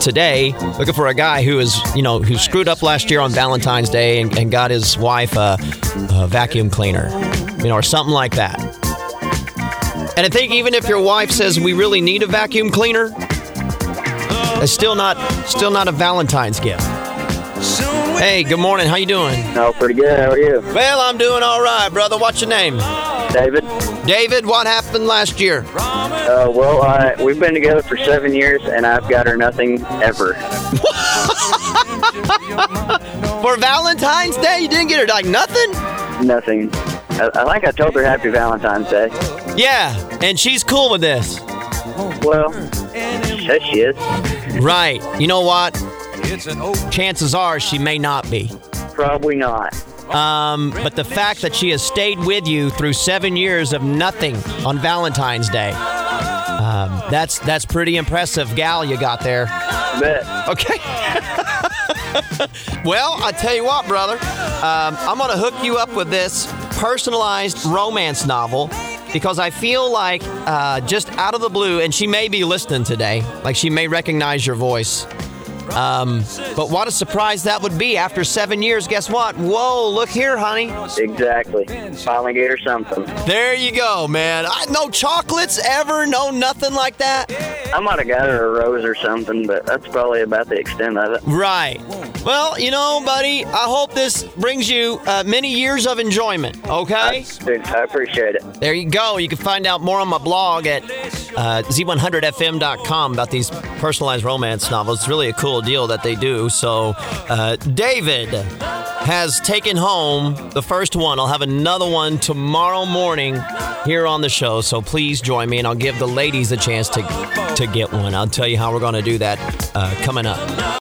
today looking for a guy who who screwed up last year on Valentine's Day and got his wife a vacuum cleaner, or something like that. And I think even if your wife says we really need a vacuum cleaner, it's still not a Valentine's gift. Hey, good morning. How you doing? Oh, pretty good. How are you? Well, I'm doing all right, brother. What's your name? David. David, what happened last year? We've been together for 7 years, and I've got her nothing ever. For Valentine's Day, you didn't get her like nothing? Nothing. I think I told her Happy Valentine's Day. Yeah, and she's cool with this. Well, says she is. Right. You know what? Chances are she may not be. Probably not. But the fact that she has stayed with you through 7 years of nothing on Valentine's Day, that's pretty impressive, gal, you got there. Bet. Okay. Well, I tell you what, brother, I'm going to hook you up with this personalized romance novel because I feel like just out of the blue, and she may be listening today, like she may recognize your voice. But what a surprise that would be after 7 years. Guess what? Whoa, look here, honey. Exactly. Finally get her something. There you go, man. No chocolates ever? No nothing like that? I might have got her a rose or something, but that's probably about the extent of it. Right. Well, buddy, I hope this brings you many years of enjoyment, okay? Dude, I appreciate it. There you go. You can find out more on my blog at z100fm.com about these personalized romance novels. It's really a cool deal that they do. So David has taken home the first one. I'll have another one tomorrow morning here on the show, so please join me, and I'll give the ladies a chance to get one. I'll tell you how we're going to do that coming up.